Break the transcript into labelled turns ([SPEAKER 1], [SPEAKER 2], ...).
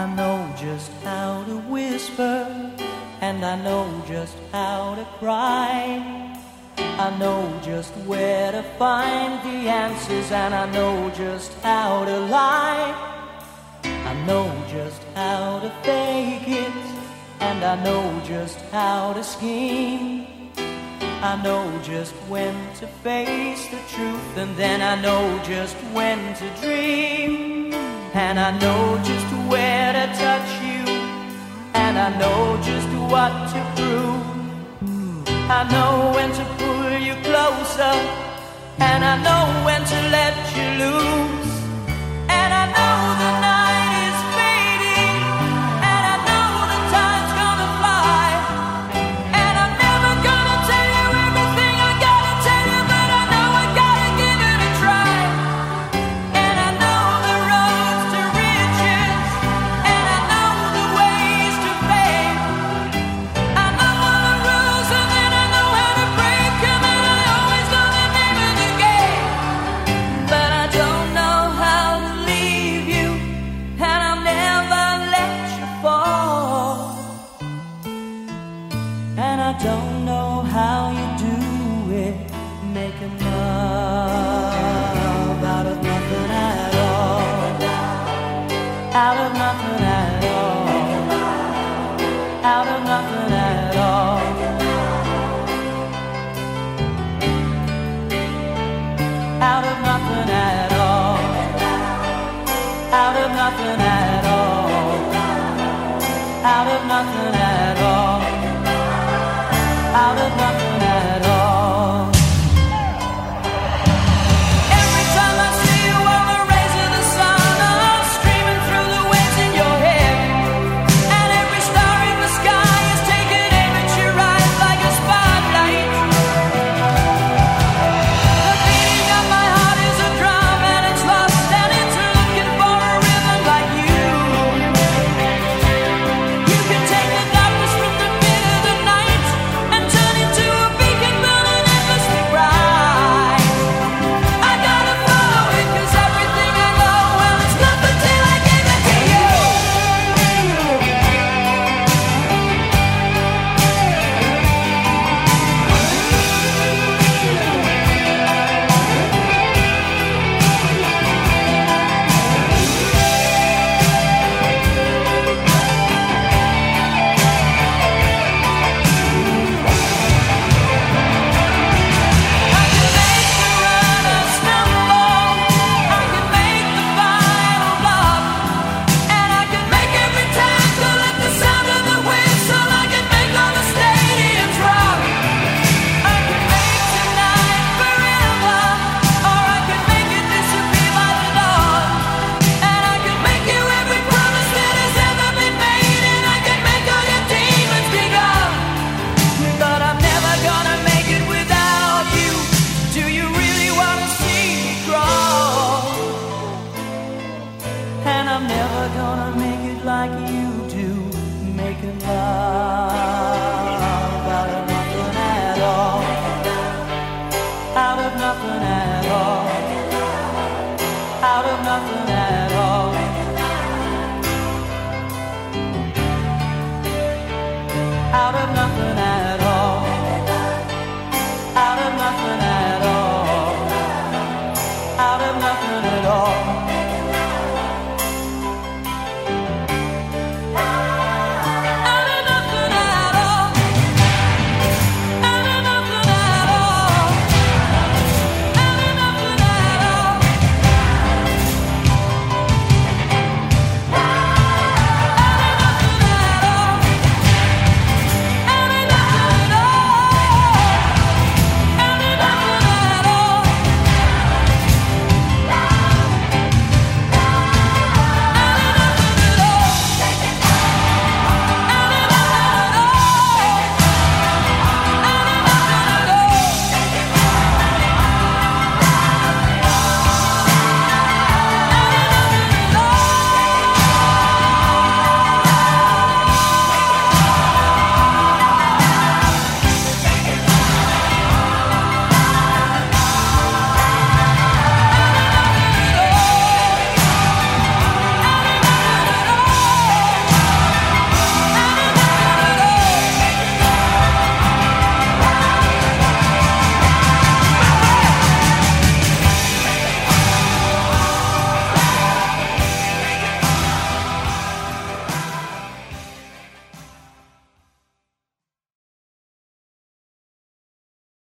[SPEAKER 1] I know just how to whisper, and I know just how to cry. I know just where to find the answers, and I know just how to lie. I know just how to fake it, and I know just how to scheme. I know just when to face the truth, and then I know just when to dream. And I know just where to touch you, and I know just what to prove. I know when to pull you closer, and I know when to let you loose. And I know the night is fading, and I know the time's gonna fly. And I'm never gonna tell you everything I gotta tell you, but I know I gotta give it a try. And I know the roads to riches, and I know the ways to fame. I know all the rules, and then I know how to break 'em, and I always know the name of the game. But I don't know how to leave you, and I'll never let you fall. And I don't know how you do it, making love out of nothing at all. Out of nothing at all. Out of nothing at all. Out of nothing at all. Out of nothing